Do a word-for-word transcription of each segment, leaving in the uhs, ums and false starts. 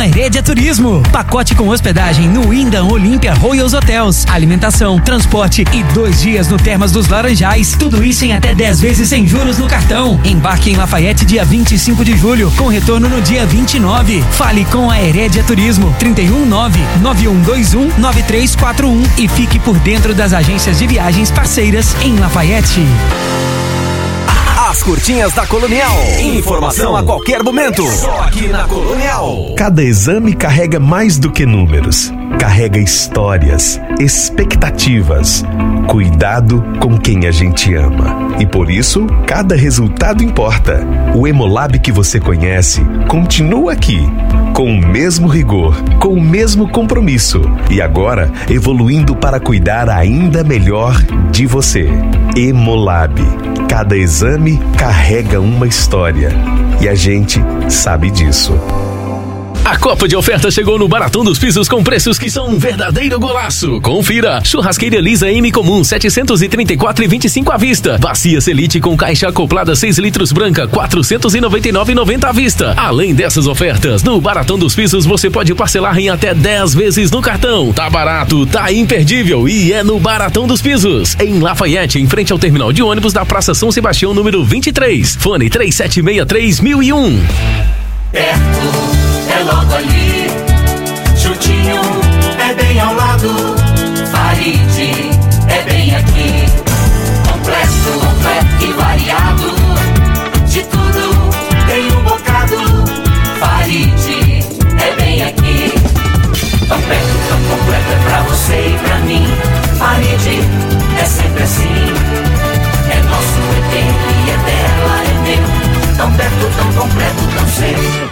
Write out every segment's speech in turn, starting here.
Herédia Turismo. Pacote com hospedagem no Wyndham Olympia Royals Hotels, alimentação, transporte e dois dias no Termas dos Laranjais. Tudo isso em até dez vezes sem juros no cartão. Embarque em Lafayette dia vinte e cinco de julho, com retorno no dia vinte e nove. Fale com a Herédia Turismo, trinta e um nove nove um dois um nove três quatro um e fique por dentro das agências de viagens parceiras em Lafayette. As curtinhas da Colonial. Informação a qualquer momento. Só aqui na Colonial. Cada exame carrega mais do que números. Carrega histórias, expectativas, cuidado com quem a gente ama. E por isso, cada resultado importa. O Hemolab que você conhece continua aqui, com o mesmo rigor, com o mesmo compromisso. E agora, evoluindo para cuidar ainda melhor de você. Hemolab. Cada exame carrega uma história. E a gente sabe disso. A Copa de Oferta chegou no Baratão dos Pisos com preços que são um verdadeiro golaço. Confira. Churrasqueira Lisa M comum setecentos e trinta e quatro reais e vinte e cinco à vista. Bacia Selite com caixa acoplada seis litros branca quatrocentos e noventa e nove reais e noventa à vista. Além dessas ofertas, no Baratão dos Pisos você pode parcelar em até dez vezes no cartão. Tá barato, tá imperdível e é no Baratão dos Pisos. Em Lafayette, em frente ao terminal de ônibus da Praça São Sebastião, número vinte e três. Fone três sete seis três mil e um. Perto, é logo ali, juntinho, é bem ao lado. Farid, é bem aqui, completo, completo e variado. De tudo tem um bocado. Farid, é bem aqui, tão perto, tão completo, é pra você e pra mim. Farid, é sempre assim, é nosso, é teu e é dela, é meu. Tão perto, tão completo, tão sempre.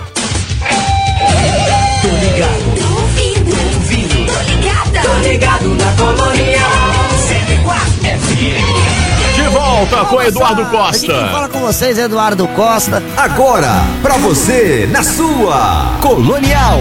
Tô ligado, Tô ouvindo, tô ouvindo, tô ligada, tô ligado na Colonial cento e quatro F M. De volta com Eduardo Aqui quem Costa. fala com vocês é Eduardo Costa. agora pra você na sua Colonial.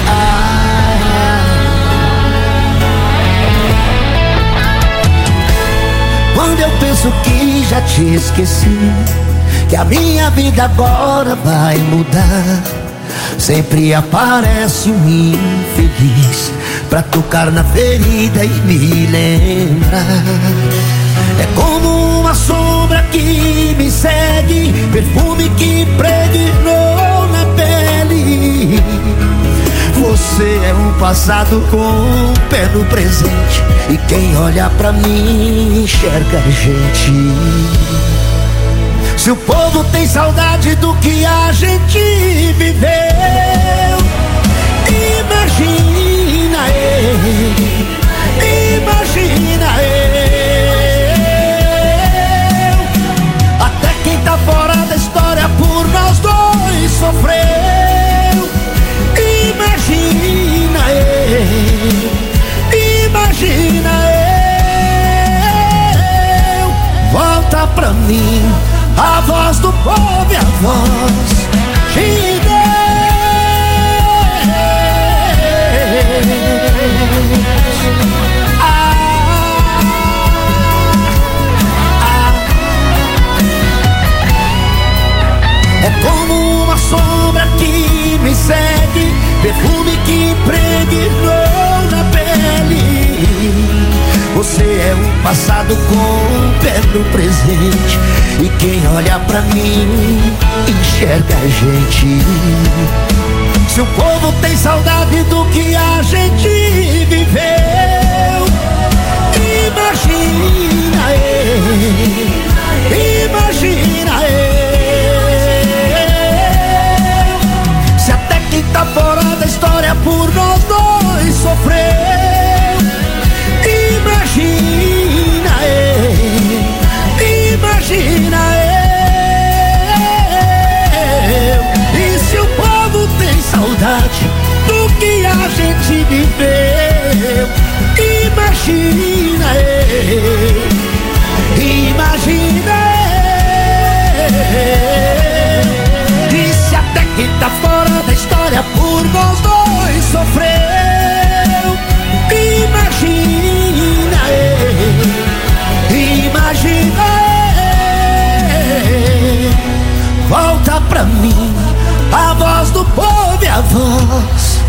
Quando eu penso que já te esqueci, que a minha vida agora vai mudar, sempre aparece um infeliz pra tocar na ferida e me lembrar. É como uma sombra que me segue, perfume que impregnou na pele. Você é um passado com um pé no presente, e quem olha pra mim enxerga a gente. Se o povo tem saudade do que a gente viveu, imagina eu, imagina eu. Até quem tá fora da história por nós dois sofreu. Imagina eu, imagina eu. Volta pra mim a voz do povo e a voz de Deus. Ah, ah. É como uma sombra que me segue, perfume que impregnou na pele. Você é um passado com um pé no presente, e quem olha pra mim enxerga a gente. Se o povo tem saudade do que a gente viveu, imagina eu, imagina eu. Se até quem tá fora da história por nós dois sofreu, imagina eu, imagina eu. E se o povo tem saudade do que a gente viveu, imagina eu, imagina eu. E se até quem tá fora da história por nós dois sofreu, imagina eu, imagina eu. Volta pra mim a voz do povo e a voz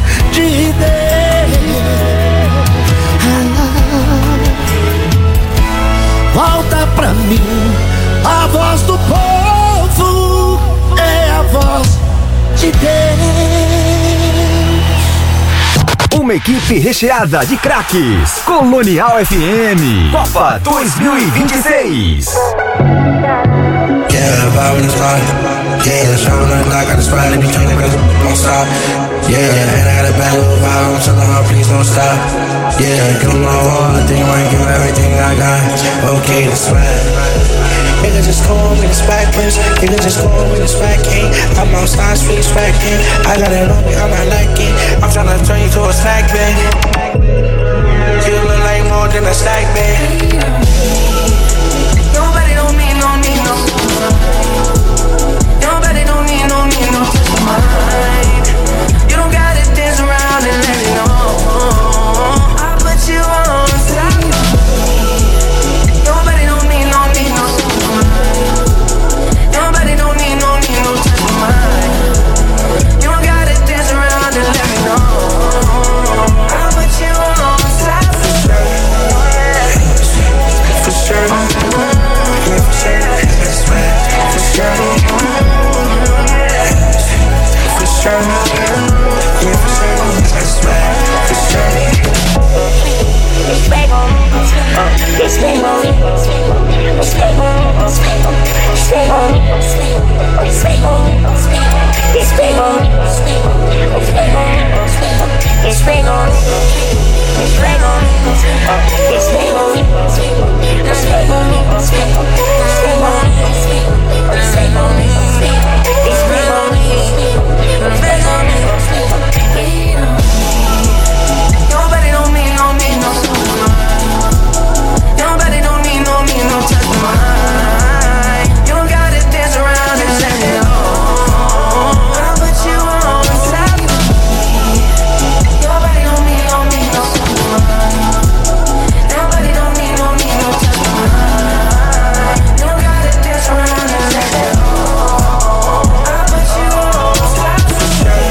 Uma equipe recheada de craques. Colonial F M. Copa dois mil e vinte e seis. Yeah, vibe in the spot. Yeah, showing up like I got the spot. Let me turn the girls up, don't stop. Yeah, and I got a bad little vibe. I'm telling her, please don't stop. Yeah, give them all I think I might give everything I got. Okay, that's right. Nigga just call me the spec prince. Nigga just call me the spec king. I'm outside, street spec king. I got it on me, I'm not liking. I'm tryna turn you to a snack bag. You look like more than a snack bag. Nobody don't need no need no. Nobody don't need no need no mind. You don't gotta dance around and let it know. I put you on top. Nobody don't need no need no mind. Nobody don't need no need no mind. You don't gotta dance around and let me know. I put you on top for sure. For sure. Yeah, for sure. That's right. For sure. For sure. Yeah, for sure. That's right. For sure. It's back on. It's back on. It's back on. It's back on. It's back on. It's back on. It's back on. It's back on. It's back on. It's back on. It's back on. It's back on. It's back on. It's back on. It's back on. It's back on. It's back on. Nobody don't need no need no. Nobody don't need no need no touch of mine. You don't gotta dance around and let it know. I'll put you on top of me. Nobody don't need no need no touch of mine. Nobody don't need no need no touch of mine. You don't gotta dance around and let it know. I'll put you on top for sure.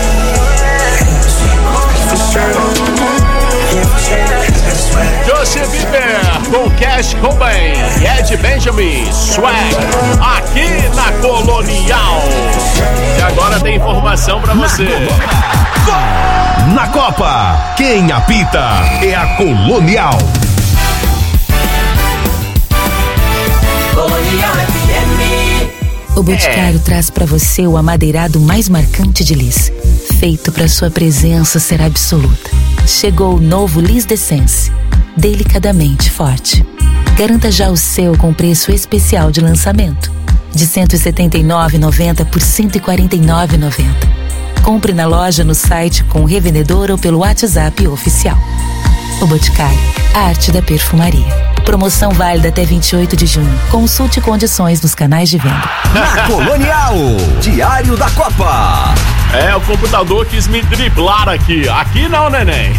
For sure. Yeah, for sure. That's right. Justin Bieber com Cash Cobain e Ed Benjamin, Swag, aqui na Colonial. E agora tem informação pra você. Na Copa, quem apita é a Colonial. Colonial F M. O Boticário é. traz pra você o amadeirado mais marcante de Liz, feito pra sua presença ser absoluta. Chegou o novo Liz D'Essence, delicadamente forte. Garanta já o seu com preço especial de lançamento, de cento e setenta e nove reais e noventa centavos por cento e quarenta e nove reais e noventa centavos. Compre na loja, no site, com o revendedor ou pelo WhatsApp oficial. O Boticário, a arte da perfumaria. Promoção válida até vinte e oito de junho. Consulte condições nos canais de venda. Na Colonial, Diário da Copa. É, o computador quis me driblar aqui. Aqui não, neném.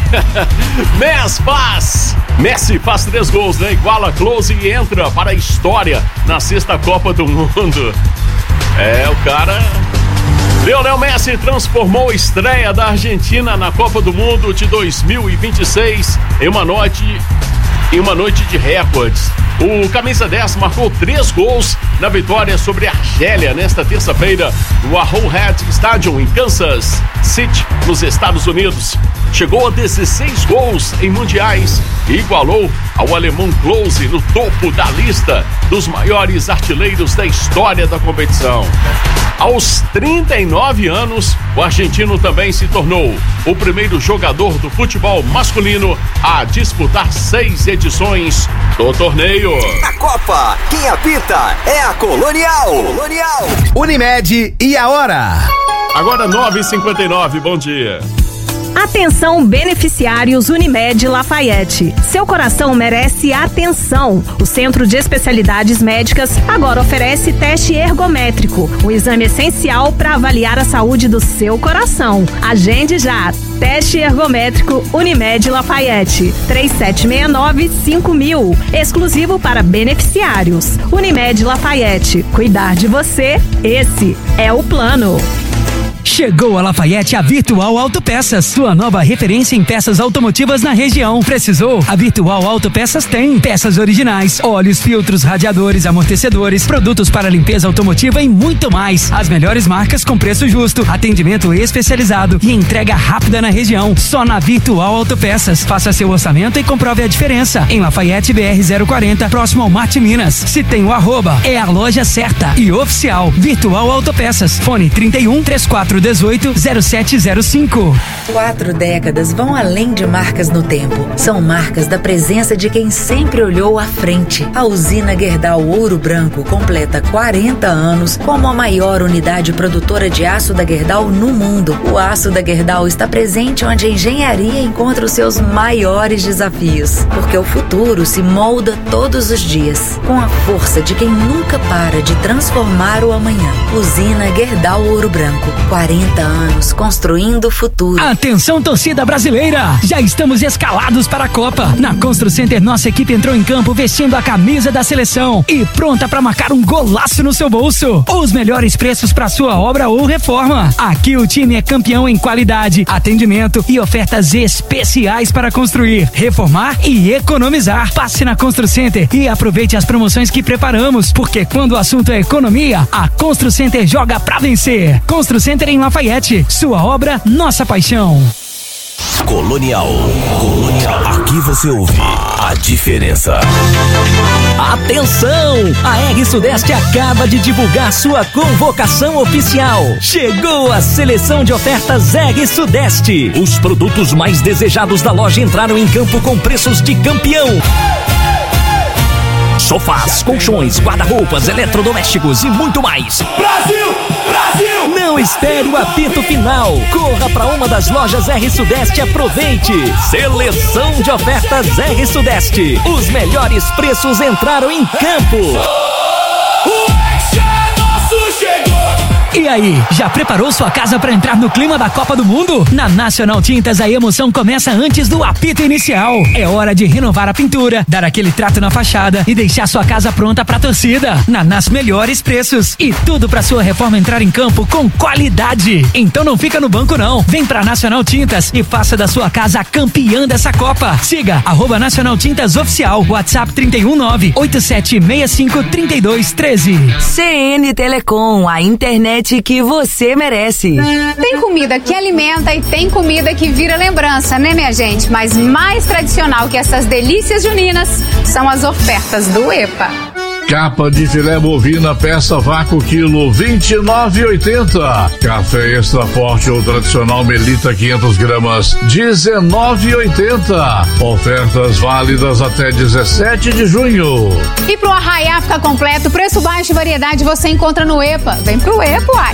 Messi faz. Messi faz três gols, né? Iguala Close e entra para a história na sexta Copa do Mundo. É, o cara... Lionel Messi transformou a estreia da Argentina na Copa do Mundo de dois mil e vinte e seis em uma noite... em uma noite de recordes. O camisa dez marcou três gols na vitória sobre a Argélia nesta terça-feira no Arrowhead Stadium em Kansas City, nos Estados Unidos. Chegou a dezesseis gols em mundiais e igualou ao alemão Klose no topo da lista dos maiores artilheiros da história da competição. Aos trinta e nove anos, o argentino também se tornou o primeiro jogador do futebol masculino a disputar seis edições do torneio. Na Copa, quem apita é a Colonial. Colonial. Unimed e a hora. Agora nove e cinquenta e nove, bom dia. Atenção, beneficiários Unimed Lafayette. Seu coração merece atenção. O Centro de Especialidades Médicas agora oferece teste ergométrico, um exame essencial para avaliar a saúde do seu coração. Agende já. Teste ergométrico Unimed Lafayette. três sete seis nove cinco mil. Exclusivo para beneficiários. Unimed Lafayette. Cuidar de você, esse é o plano. Chegou a Lafayette a Virtual Autopeças, sua nova referência em peças automotivas na região. Precisou? A Virtual Autopeças tem peças originais, óleos, filtros, radiadores, amortecedores, produtos para limpeza automotiva e muito mais. As melhores marcas com preço justo, atendimento especializado e entrega rápida na região. Só na Virtual Autopeças. Faça seu orçamento e comprove a diferença. Em Lafayette B R zero quarenta, próximo ao Marte Minas. Se tem o arroba, é a loja certa e oficial. Virtual Autopeças. Fone trinta e um, trinta e quatro, dezoito, zero sete zero cinco. Quatro décadas vão além de marcas no tempo. São marcas da presença de quem sempre olhou à frente. A usina Gerdau Ouro Branco completa quarenta anos como a maior unidade produtora de aço da Gerdau no mundo. O aço da Gerdau está presente onde a engenharia encontra os seus maiores desafios. Porque o futuro se molda todos os dias, com a força de quem nunca para de transformar o amanhã. Usina Gerdau Ouro Branco. quarenta anos construindo o futuro. Atenção, torcida brasileira! Já estamos escalados para a Copa. Na Constru Center, nossa equipe entrou em campo vestindo a camisa da seleção e pronta para marcar um golaço no seu bolso. Os melhores preços para sua obra ou reforma. Aqui o time é campeão em qualidade, atendimento e ofertas especiais para construir, reformar e economizar. Passe na Constru Center e aproveite as promoções que preparamos, porque quando o assunto é economia, a Constru Center joga pra vencer. Constru Center em Lafayette, sua obra, nossa paixão. Colonial. Colonial. Aqui você ouve a diferença. Atenção! A R Sudeste acaba de divulgar sua convocação oficial. Chegou a seleção de ofertas R Sudeste. Os produtos mais desejados da loja entraram em campo com preços de campeão. Sofás, colchões, guarda-roupas, eletrodomésticos e muito mais. Brasil! Brasil! Não espere o apito final. Corra para uma das lojas R Sudeste e aproveite. Seleção de ofertas R Sudeste. Os melhores preços entraram em campo. O Oeste é nosso, chegou! E aí, já preparou sua casa para entrar no clima da Copa do Mundo? Na Nacional Tintas, a emoção começa antes do apito inicial. É hora de renovar a pintura, dar aquele trato na fachada e deixar sua casa pronta pra torcida. Na Nas melhores preços e tudo pra sua reforma entrar em campo com qualidade. Então não fica no banco não. Vem pra Nacional Tintas e faça da sua casa a campeã dessa Copa. Siga arroba Nacional Tintas Oficial, WhatsApp trinta e um, nove oito sete seis cinco, três dois um três. C N Telecom, a internet que você merece. Tem comida que alimenta e tem comida que vira lembrança, né, minha gente? Mas mais tradicional que essas delícias juninas são as ofertas do EPA. Capa de filé bovina peça vácuo quilo vinte e nove reais e oitenta centavos. Café extra forte ou tradicional Melita quinhentas gramas dezenove reais e oitenta centavos. Ofertas válidas até dezessete de junho. E pro arraiá ficar completo, preço baixo e variedade você encontra no EPA. Vem pro EPA, uai.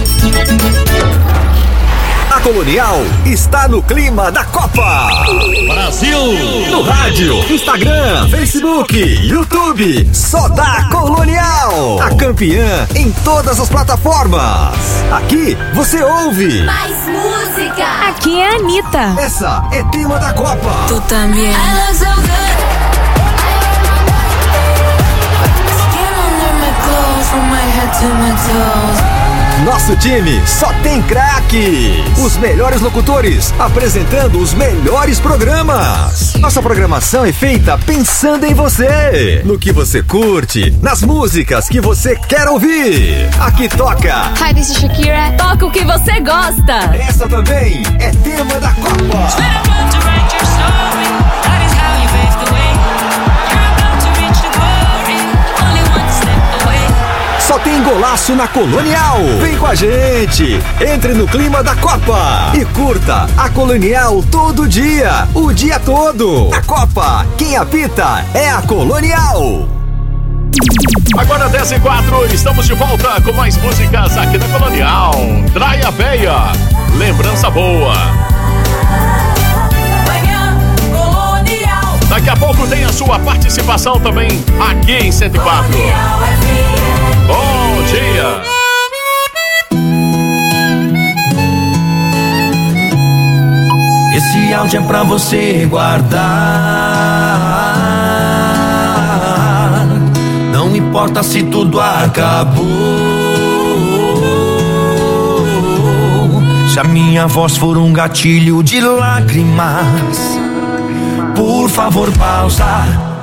A Colonial está no clima da Copa. Brasil! No rádio, Instagram, Facebook, YouTube. Só dá Colonial. A campeã em todas as plataformas. Aqui você ouve mais música. Aqui é a Anitta. Essa é tema da Copa. Tu também. Nosso time só tem craques. Os melhores locutores apresentando os melhores programas. Nossa programação é feita pensando em você, no que você curte, nas músicas que você quer ouvir. Aqui toca Hi, this is Shakira. Toca o que você gosta. Essa também é tema da Copa. Só tem golaço na Colonial. Vem com a gente. Entre no clima da Copa e curta a Colonial todo dia, o dia todo. A Copa, quem apita é a Colonial. Agora dez e quatro, estamos de volta com mais músicas aqui na Colonial. Traia Veia, lembrança boa. Daqui a pouco tem a sua participação também aqui em cento e quatro. Bom dia! Esse áudio é pra você guardar. Não importa se tudo acabou. Se a minha voz for um gatilho de lágrimas, por favor pausa.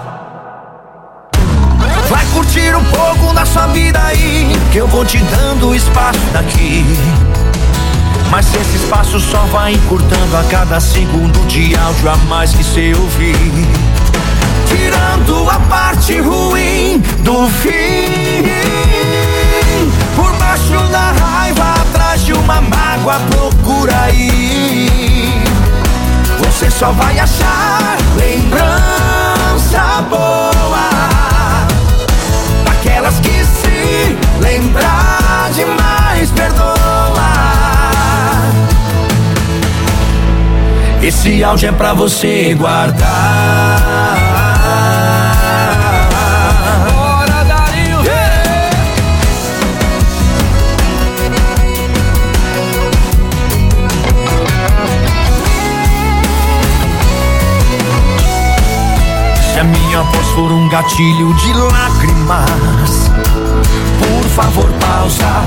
Vai curtir um pouco da sua vida aí, que eu vou te dando espaço daqui. Mas esse espaço só vai encurtando a cada segundo de áudio a mais que cê ouvir, tirando a parte ruim do fim. Por baixo da raiva, atrás de uma mágoa, procura aí. Você só vai achar lembrança boa, daquelas que se lembrar demais perdoa. Esse áudio é pra você guardar. Bora, Darinho! Yeah! Se a minha voz for um gatilho de lágrimas, por favor pausa.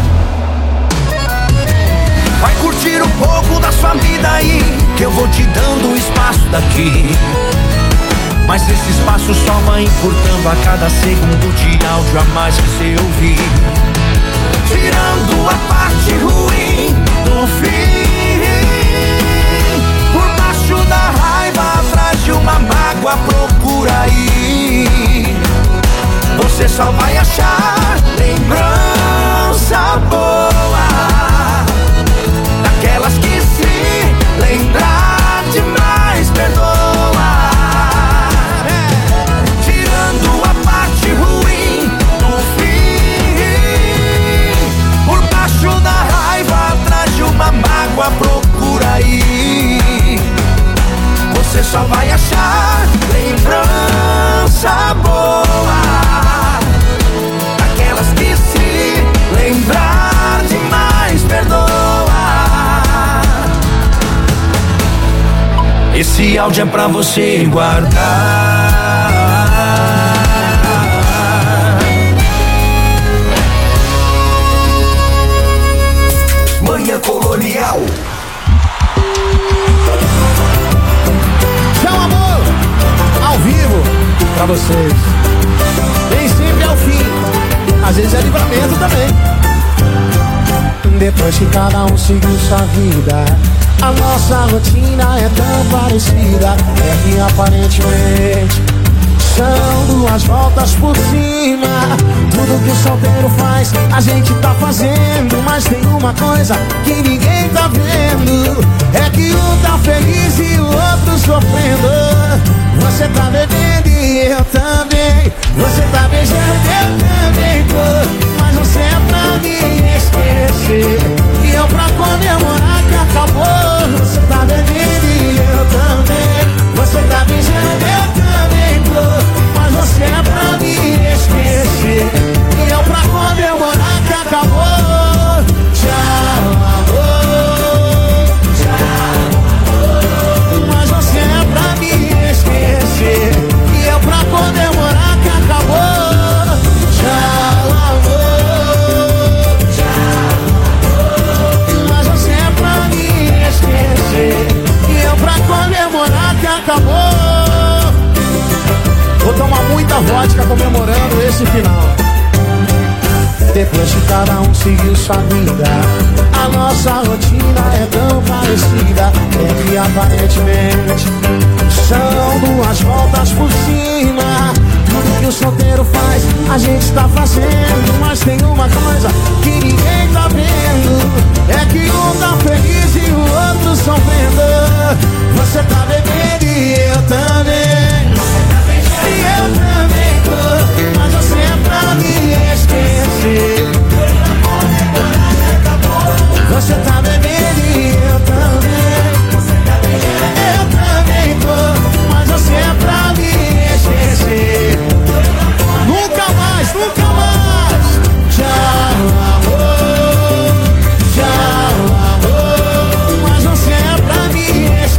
Vai curtir um pouco da sua vida aí, que eu vou te dando espaço daqui. Mas esse espaço só vai encurtando a cada segundo de áudio a mais que cê ouvir, tirando a parte ruim do fim. Por baixo da raiva, atrás de uma mágoa, procura aí. Você só vai achar lembrança boa, daquelas que se lembrar demais perdoa. Tirando a parte ruim do fim. Por baixo da raiva, atrás de uma mágoa, procura aí. Você só vai achar lembrança boa, daquelas que se lembrar demais perdoa. Esse áudio é pra você guardar. Manhã Colonial. Tchau, amor, ao vivo pra vocês. Nem sempre é o fim, às vezes é livramento também. Depois que cada um seguiu sua vida, a nossa rotina é tão parecida. É que aparentemente são duas voltas por cima. Tudo que o solteiro faz, a gente tá fazendo. Mas tem uma coisa que ninguém tá vendo, é que um tá feliz e o outro sofrendo. Você tá bebendo e eu também. Você tá beijando e eu também tô. Mas você é pra me esquecer e eu pra comemorar que acabou. Você tá bebendo e eu também. Você tá beijando e eu também tô. Mas você é pra me esquecer e eu pra comemorar que acabou. Tchau, amor. Tchau, amor. Mas você é pra me esquecer e eu pra comemorar que acabou. Tchau, amor. Tchau, amor. Mas você é pra me esquecer e eu pra comemorar que acabou. Vou tomar muita vodka comemorando esse final. Depois que cada um seguiu sua vida, a nossa rotina é tão parecida. É que aparentemente são duas voltas por cima. Tudo que o solteiro faz, a gente tá fazendo. Mas tem uma coisa que ninguém tá vendo, é que um tá feliz e o outro sofrendo. Você tá bebendo e eu também. E eu também tô. Mas você é pra me esquecer. Você tá bebendo e eu também. Eu também tô. Mas você é pra me esquecer. Nunca mais, nunca mais. Tchau, amor. Tchau, amor. Mas você é pra me esquecer.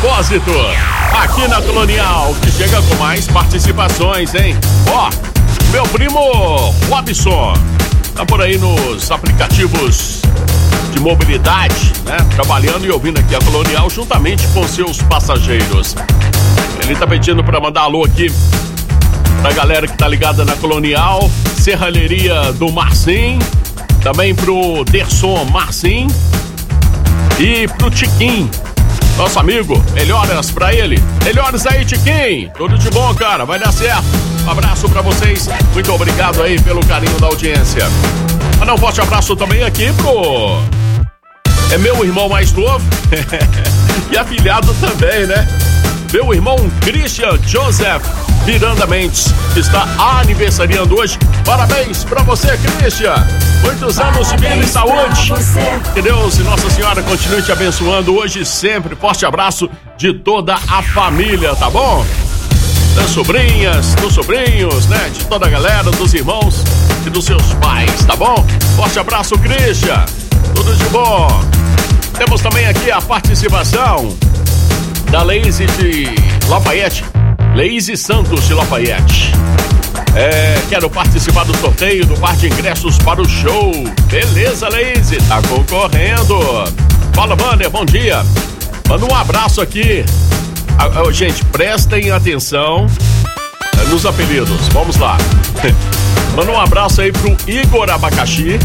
propósito. Aqui na Colonial, que chega com mais participações, hein? Ó, meu primo Robson tá por aí nos aplicativos de mobilidade, né? Trabalhando e ouvindo aqui a Colonial juntamente com seus passageiros. Ele tá pedindo pra mandar alô aqui pra galera que tá ligada na Colonial, Serralheria do Marcim, também pro Derson Marcim e pro Tiquim, nosso amigo. Melhoras pra ele. Melhoras aí, Tiquim. Tudo de bom, cara. Vai dar certo. Um abraço pra vocês. Muito obrigado aí pelo carinho da audiência. Mas um forte abraço também aqui pro... É meu irmão mais novo e afilhado também, né? Meu irmão Christian Joseph Miranda Mendes está aniversariando hoje. Parabéns pra você, Christian. Muitos anos de vida e saúde. Que Deus e Nossa Senhora continue te abençoando hoje e sempre. Forte abraço de toda a família, tá bom? Das sobrinhas, dos sobrinhos, né? De toda a galera, dos irmãos e dos seus pais, tá bom? Forte abraço, Christian. Tudo de bom. Temos também aqui a participação da Leise de Lafayette. Leise Santos de Lafayette. É, quero participar do sorteio do par de ingressos para o show. Beleza, Leise, tá concorrendo. Fala, Banner, bom dia. Manda um abraço aqui. Ah, ah, gente, prestem atenção nos apelidos. Vamos lá. Manda um abraço aí pro Igor Abacaxi,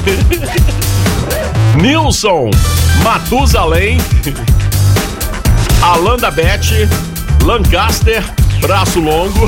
Nilson Matusalém, Alanda Beth, Lancaster, Braço Longo,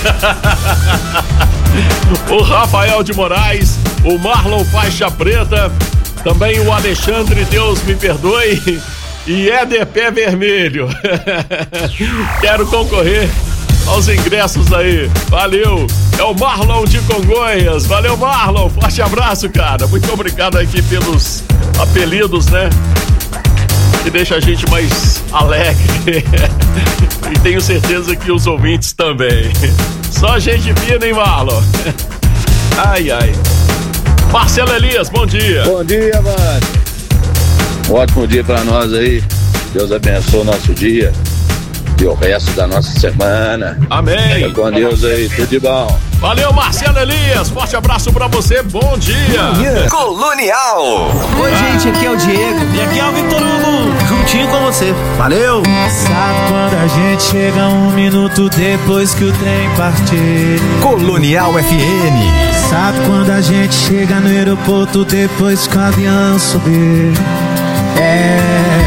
o Rafael de Moraes, o Marlon Faixa Preta, também o Alexandre, Deus me perdoe, e Éder Pé Vermelho. Quero concorrer aos ingressos aí. Valeu. É o Marlon de Congonhas. Valeu, Marlon. Forte abraço, cara. Muito obrigado aqui pelos apelidos, né? Que deixa a gente mais alegre. E tenho certeza que os ouvintes também. Só gente fina, hein, Marlon? Ai, ai. Marcelo Elias, bom dia. Bom dia, mano. Um ótimo dia pra nós aí. Deus abençoe o nosso dia e o resto da nossa semana. Amém. Fica com Deus aí, tudo de bom. Valeu, Marcelo Elias. Forte abraço pra você. Bom dia. Colonial. Oi, gente. Aqui é o Diego. E aqui é o Vitor Hugo. Juntinho com você. Valeu. Sabe quando a gente chega um minuto depois que o trem partir? Colonial F M. Sabe quando a gente chega no aeroporto depois que o avião subir? É,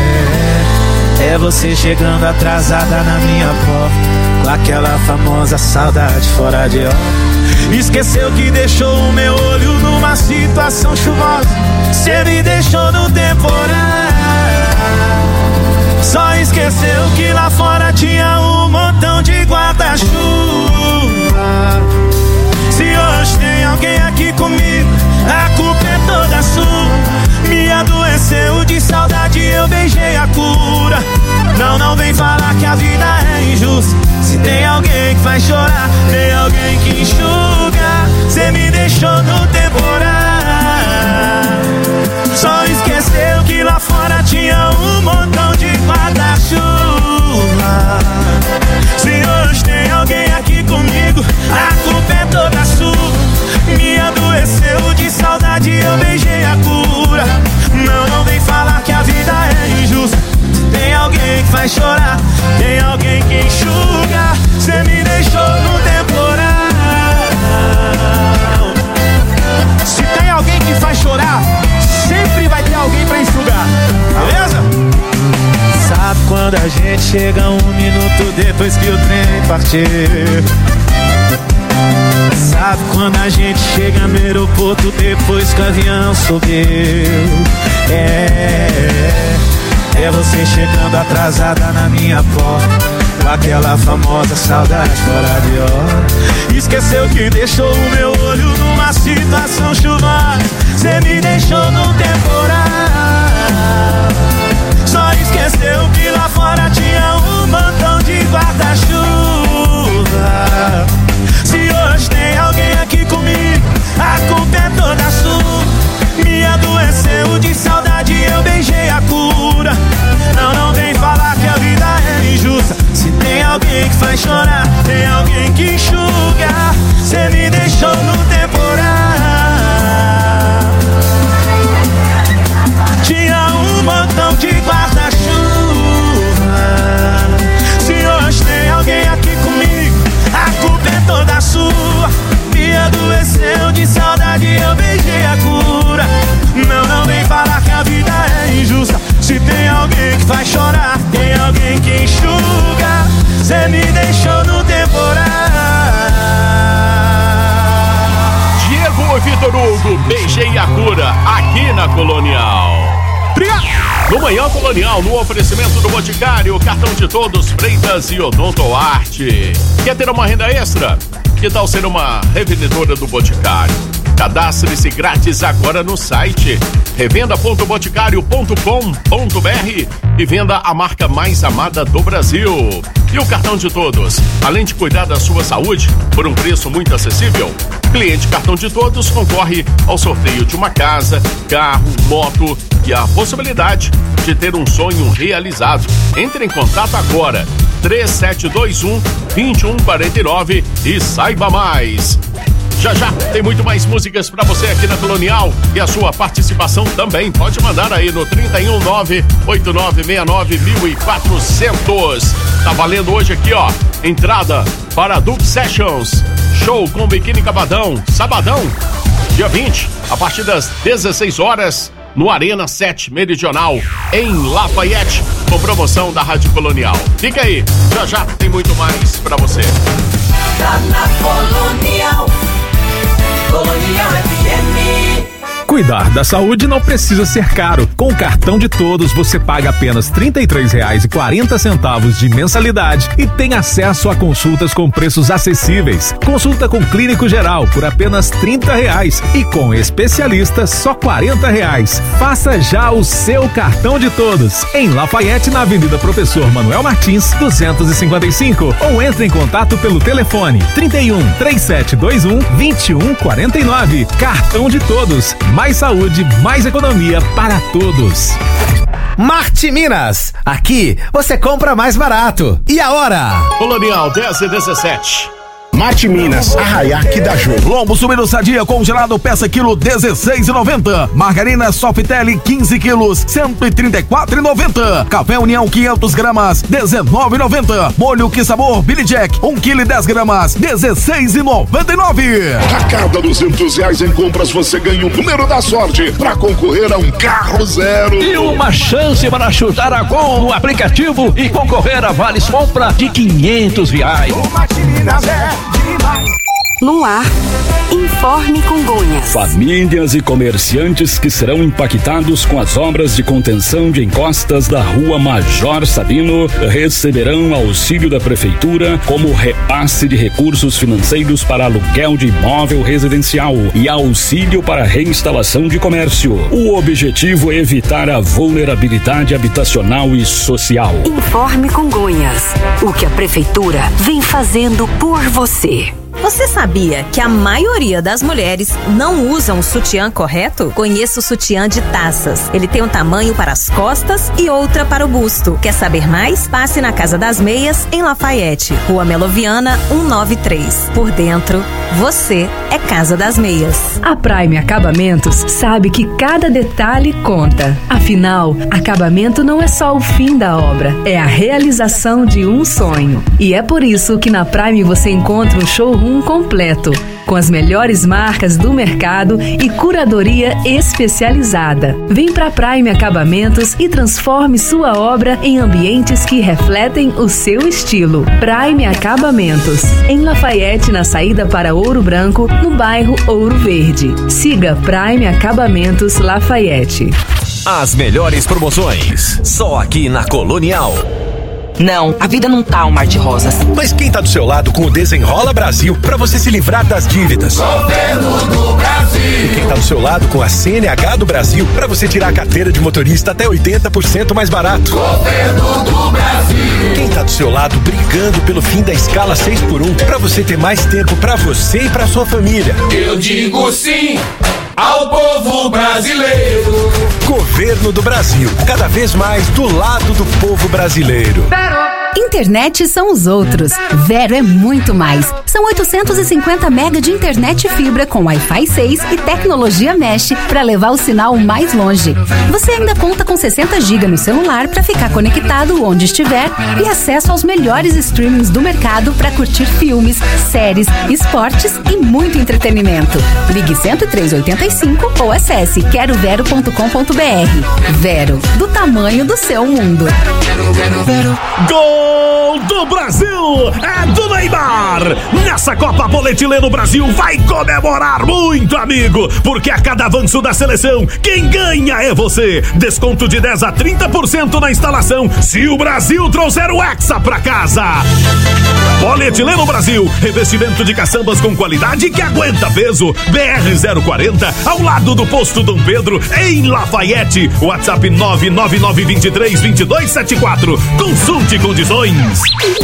é você chegando atrasada na minha porta, com aquela famosa saudade fora de hora. Esqueceu que deixou o meu olho numa situação chuvosa. Cê me deixou no temporal. Só esqueceu que lá fora tinha um montão de guarda-chuva. Se hoje tem alguém aqui comigo, a culpa é toda sua. Me adoeceu de saudade, eu beijei a cura. Não, não vem falar que a vida é injusta. Se tem alguém que faz chorar, tem alguém que enxuga. Cê me deixou no temporal. Só esqueceu que lá fora tinha um montão de guarda-chuva. Se hoje tem alguém aqui comigo, a culpa é toda sua. Me adoeceu de saudade, eu beijei a cura. Não, não vem falar que a vida é injusta. Tem alguém que faz chorar, tem alguém que enxuga. Cê me deixou no temporal. Se tem alguém que faz chorar, sempre vai ter alguém pra enxugar. Beleza? Sabe quando a gente chega um minuto depois que o trem partir? Sabe quando a gente chega no aeroporto depois que o avião subiu? É, é você chegando atrasada na minha porta, com aquela famosa saudade fora de hora. Esqueceu que deixou o meu olho numa situação chuvosa. Cê me deixou no temporal. Só esqueceu que lá fora tinha um montão de guarda-chuva. Se hoje tem alguém aqui comigo, a culpa é toda sua. Me adoeceu de saudade, eu beijei a cura. Não, não vem falar que a vida é na Colonial. No Manhã Colonial, no oferecimento do Boticário, cartão de todos, Freitas e Odontoarte. Quer ter uma renda extra? Que tal ser uma revendedora do Boticário? Cadastre-se grátis agora no site revenda ponto boticário ponto com ponto br e venda a marca mais amada do Brasil. E o cartão de todos, além de cuidar da sua saúde por um preço muito acessível, cliente cartão de todos concorre ao sorteio de uma casa, carro, moto e a possibilidade de ter um sonho realizado. Entre em contato agora, três sete dois um, dois um quatro nove e saiba mais. Já já tem muito mais músicas pra você aqui na Colonial e a sua participação também. Pode mandar aí no trinta e um, nove oito nove seis nove mil e quatrocentos. Tá valendo hoje aqui, ó, entrada para Duke Sessions, show com Biquíni Cavadão, sabadão, dia vinte, a partir das dezesseis horas, no Arena sete Meridional, em Lafayette, com promoção da Rádio Colonial. Fica aí, já já tem muito mais pra você. Tá na Colonial, Colonial F M. Cuidar da saúde não precisa ser caro. Com o cartão de todos, você paga apenas trinta e três reais e quarenta centavos de mensalidade e tem acesso a consultas com preços acessíveis. Consulta com clínico geral por apenas trinta reais e com especialista só quarenta reais. Faça já o seu cartão de todos em Lafayette, na Avenida Professor Manuel Martins, duzentos e cinquenta e cinco, ou entre em contato pelo telefone trinta e um, três sete dois um, dois um quatro nove. Cartão de todos. Mais saúde, mais economia para todos. Marte Minas, aqui você compra mais barato. E a hora? Colonial dez e dezessete. Marte Minas, Arraiaque da Jô. Lombo suíno sadia congelado, peça quilo dezesseis reais e noventa centavos. Margarina Softelli quinze quilos, cento e trinta e quatro reais e noventa centavos. Café União quinhentas gramas, dezenove reais e noventa centavos. Molho Que Sabor Billy Jack, um quilo e dez gramas, dezesseis reais e noventa e nove centavos. A cada duzentos reais em compras você ganha o número da sorte para concorrer a um carro zero. E uma chance para chutar a gol no aplicativo e concorrer a vales compra de quinhentos reais. O Marte Minas é no ar, Informe Congonhas. Famílias e comerciantes que serão impactados com as obras de contenção de encostas da Rua Major Sabino receberão auxílio da Prefeitura como repasse de recursos financeiros para aluguel de imóvel residencial e auxílio para reinstalação de comércio. O objetivo é evitar a vulnerabilidade habitacional e social. Informe Congonhas, o que a Prefeitura vem fazendo por você. Você sabia que a maioria das mulheres não usam o sutiã correto? Conheça o sutiã de taças. Ele tem um tamanho para as costas e outra para o busto. Quer saber mais? Passe na Casa das Meias, em Lafayette, Rua Meloviana cento e noventa e três. Por dentro, você é Casa das Meias. A Prime Acabamentos sabe que cada detalhe conta. Afinal, acabamento não é só o fim da obra, é a realização de um sonho. E é por isso que na Prime você encontra um showroom completo, com as melhores marcas do mercado e curadoria especializada. Vem pra Prime Acabamentos e transforme sua obra em ambientes que refletem o seu estilo. Prime Acabamentos, em Lafayette, na saída para Ouro Branco, no bairro Ouro Verde. Siga Prime Acabamentos Lafayette. As melhores promoções, só aqui na Colonial. Não, a vida não tá um mar de rosas. Mas quem tá do seu lado com o Desenrola Brasil pra você se livrar das dívidas? Governo do Brasil. E quem tá do seu lado com a C N H do Brasil pra você tirar a carteira de motorista até oitenta por cento mais barato? Governo do Brasil. Quem tá do seu lado brigando pelo fim da escala seis por um pra você ter mais tempo pra você e pra sua família? Eu digo sim ao povo brasileiro. Governo do Brasil, cada vez mais do lado do povo brasileiro. Internet são os outros. Vero é muito mais. São oitocentos e cinquenta mega de internet fibra com Wi-Fi seis e tecnologia Mesh para levar o sinal mais longe. Você ainda conta com sessenta gigas no celular para ficar conectado onde estiver e acesso aos melhores streamings do mercado para curtir filmes, séries, esportes e muito entretenimento. Ligue cento e três oitenta e cinco ou acesse quero vero ponto com ponto br. Vero, do tamanho do seu mundo. Vero, vero, vero. Gol! Gol do Brasil é do Neymar. Nessa Copa Polietileno Brasil vai comemorar muito, amigo, porque a cada avanço da seleção, quem ganha é você. Desconto de dez a trinta por cento na instalação se o Brasil trouxer o Hexa pra casa. Polietileno Brasil, revestimento de caçambas com qualidade que aguenta peso. B R zero quarenta, ao lado do posto Dom Pedro, em Lafayette. WhatsApp nove nove nove dois três dois dois sete quatro. Consulte condições.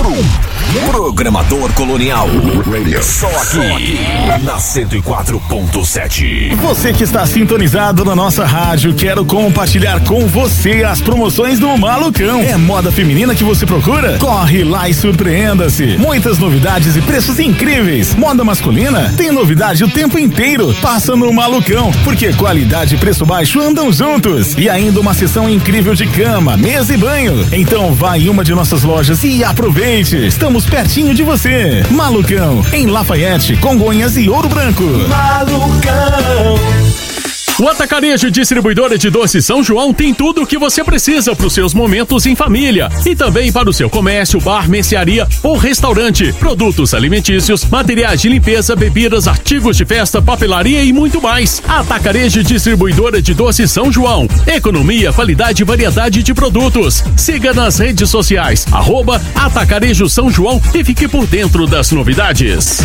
Programador Colonial. Só aqui, na cento e quatro ponto sete. Você que está sintonizado na nossa rádio, quero compartilhar com você as promoções do Malucão. É moda feminina que você procura? Corre lá e surpreenda-se. Muitas novidades e preços incríveis. Moda masculina? Tem novidade o tempo inteiro. Passa no Malucão, porque qualidade e preço baixo andam juntos. E ainda uma seção incrível de cama, mesa e banho. Então vá em uma de nossas lojas e aproveite. Estamos pertinho de você. Malucão, em Lafayette, Congonhas e Ouro Branco. Malucão. O Atacarejo Distribuidora de Doces São João tem tudo o que você precisa para os seus momentos em família e também para o seu comércio, bar, mercearia ou restaurante. Produtos alimentícios, materiais de limpeza, bebidas, artigos de festa, papelaria e muito mais. Atacarejo Distribuidora de Doces São João. Economia, qualidade e variedade de produtos. Siga nas redes sociais, arroba Atacarejo São João e fique por dentro das novidades.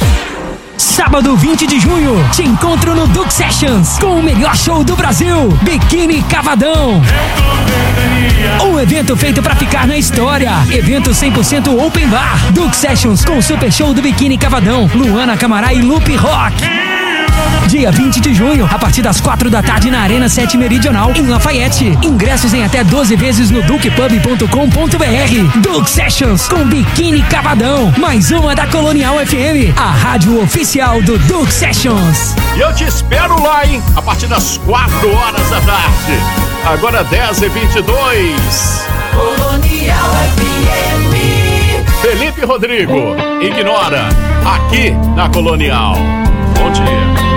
Sábado vinte de junho, te encontro no Duke Sessions com o melhor show do Brasil, Biquíni Cavadão. Um evento feito pra ficar na história. Evento cem por cento Open Bar. Duke Sessions com o super show do Biquíni Cavadão, Luana Camará e Lupe Rock. Dia vinte de junho, a partir das quatro da tarde na Arena sete Meridional, em Lafayette. Ingressos em até doze vezes no duke pub ponto com ponto b r. Duke Sessions com Biquíni Cavadão. Mais uma da Colonial F M, a rádio oficial do Duke Sessions. E eu te espero lá, hein? A partir das quatro horas da tarde. Agora dez e vinte e dois. Colonial F M. Felipe Rodrigo, Ignora, aqui na Colonial. Bom dia.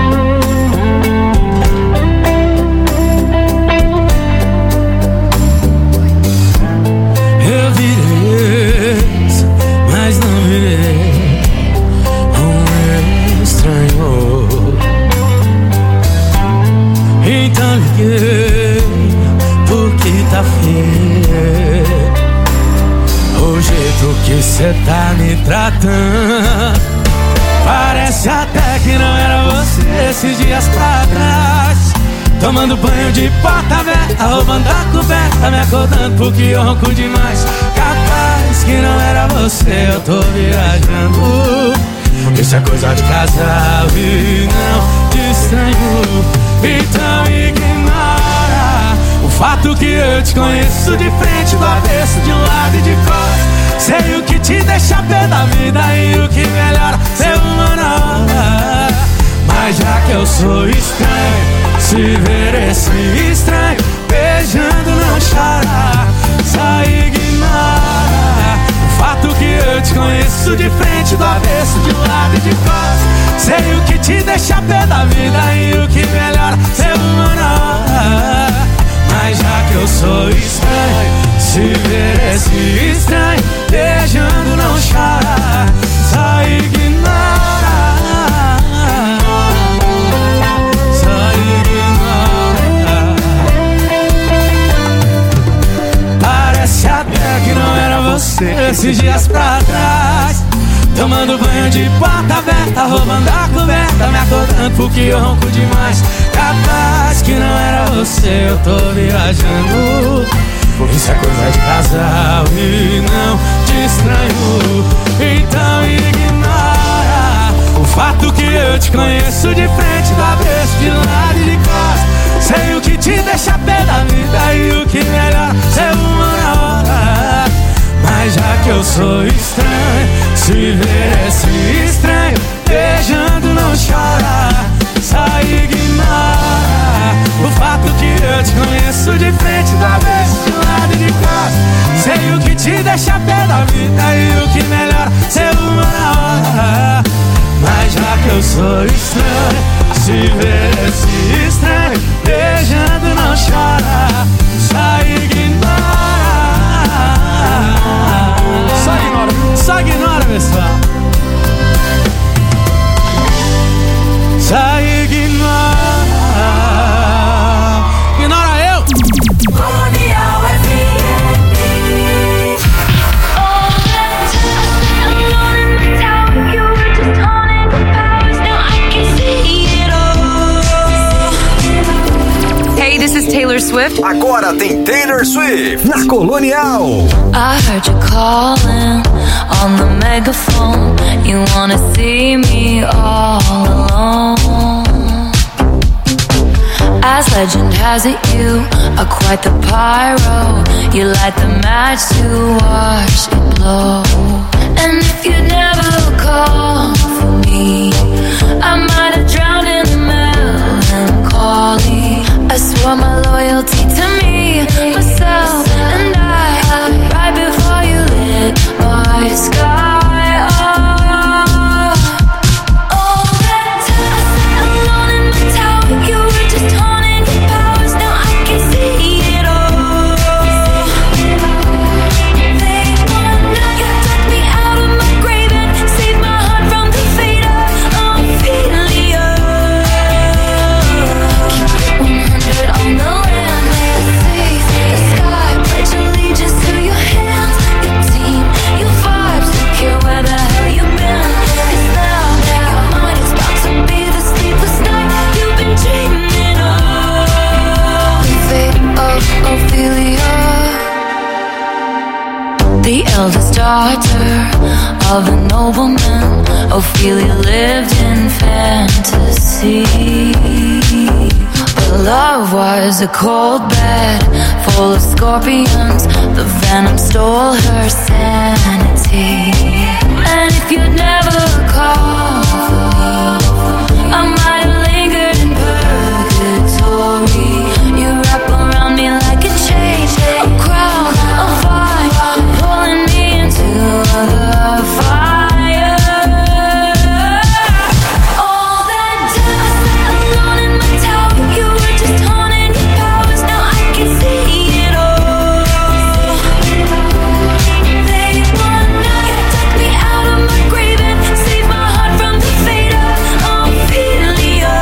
Eu virei, mas não virei um estranho. Então liguei, porque tá feio o jeito que cê tá me tratando. Parece até que não era você esses dias pra trás. Tomando banho de porta aberta, roubando a coberta, me acordando porque eu ronco demais. Capaz que não era você, eu tô viajando. Isso é coisa de casal e não de estranho. Então ignora o fato que eu te conheço de frente, do avesso, de um lado e de costas. Sei o que te deixa pé da vida e o que melhora ser humano. Mas já que eu sou estranho, se ver esse estranho beijando não chora. Só ignora o fato que eu te conheço de frente, do avesso, de um lado e de costas. Sei o que te deixa pé da vida e o que melhora ser humano. Mas já que eu sou estranho, se ver esse estranho beijando não chora. Só ignora, só ignora. Parece até que não era você esses dias pra trás. Tomando banho de porta aberta, roubando a coberta, me acordando porque eu ronco demais. Capaz que não era você, eu tô viajando. Isso é coisa de casal e não de estranho. Então ignora o fato que eu te conheço de frente, do avesso, de lado e de costas. Sei o que te deixa pé da vida e o que melhor ser uma hora. Mas já que eu sou estranho, se ver esse estranho beijando não chora. Só ignora o fato que eu te conheço de frente, do avesso, de lado e de costas. Sei o que te deixa pé da vida e o que melhor ser uma hora. Mas já que eu sou estranho, se ver esse estranho beijando não chora. Só ignora. Swift? Agora tem Taylor Swift na Colonial. I heard you calling on the megaphone. You wanna see me all alone. As legend has it, you are quite the pyro. You light the match to watch it blow. And if you never call for me, I might have drowned in the melancholy. I swore my loyalty to me, myself, and I. Right before you lit my sky. The eldest daughter of a nobleman, Ophelia lived in fantasy. But love was a cold bed full of scorpions. The venom stole her sanity. And if you'd never called for me, I might have lingered in purgatory. You wrap around me like a chain, a crown, a fire, pulling me into the fire. All that time I sat alone in my tower, you were just haunting your powers. Now I can see it all. They want now you took me out of my grave and saved my heart from the fate of Ophelia.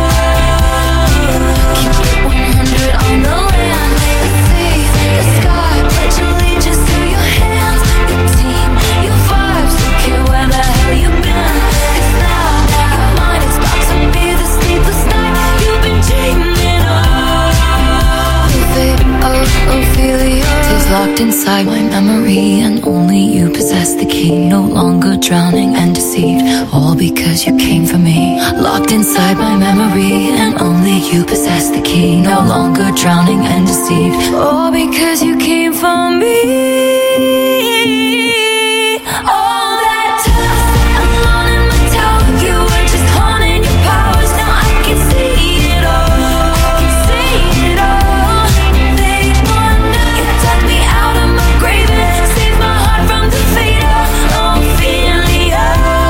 Keep it one hundred on the land, let's see the sky, pledge allegiance to your hands, your team, your vibes, don't care where the hell you've been. It's now, your mind is about to be the sleepless night you've been dreaming of. The fate of Ophelia is locked inside my memory, and only you possess the key. No longer drowning and deceived, all because you came for me. Locked inside my memory, and only you possess the key. No longer drowning and deceived, all because you came for me. All that time I sat alone in my tower, you were just haunting your powers. Now I can see it all. I can see it all. They want now you took me out of my grave and saved my heart from the fate of Ophelia.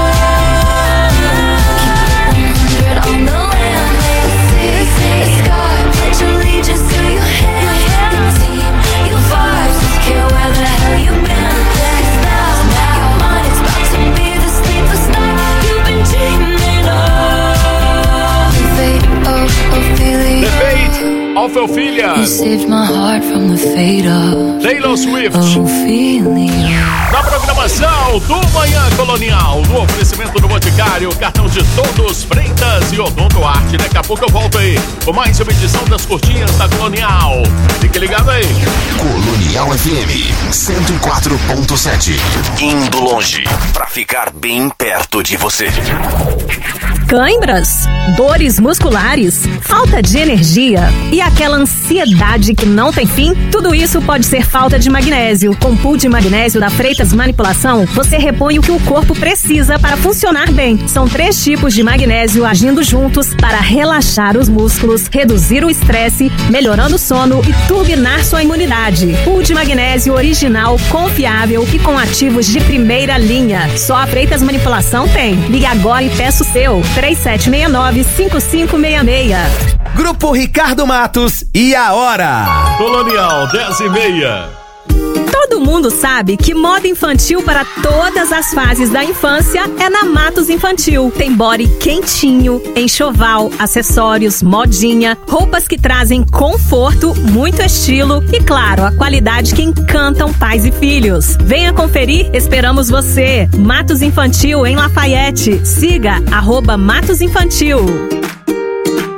Keep it one hundred on the land, let's see the sky, pledge allegiance to your hands, your team, your vibes, don't care where the hell you've been. It's now, now your mind is about to be the sleepless night you've been dreaming of. The fate of Ophelia. The Fate of Ophelia. You saved my heart from the fate of Taylor Swift. Ophelia. Na programação do Manhã Colonial, no oferecimento do Boticário, cartão de todos, Freitas e Odonto Arte. Daqui a pouco eu volto aí com mais uma edição das curtinhas da Colonial. Fique ligado aí. Colonial F M cento e quatro ponto sete. Indo longe pra ficar bem perto de você. Cãibras, dores musculares, falta de energia e aquela ansiedade que não tem fim? Tudo isso pode ser falta de magnésio. Com pool de magnésio da Freitas Manipulação, você repõe o que o corpo precisa para funcionar bem. São três tipos de magnésio agindo juntos para relaxar os músculos, reduzir o estresse, melhorando o sono e turbinar sua imunidade. Pool de magnésio original, confiável e com ativos de primeira linha. Só a Freitas Manipulação tem. Ligue agora e peça o seu. três sete seis nove, cinco cinco seis seis. Grupo Ricardo Matos e a hora. Colonial dez e meia. Todo mundo sabe que moda infantil para todas as fases da infância é na Matos Infantil. Tem body quentinho, enxoval, acessórios, modinha, roupas que trazem conforto, muito estilo e, claro, a qualidade que encantam pais e filhos. Venha conferir, esperamos você. Matos Infantil em Lafayette. Siga arroba Matos Infantil.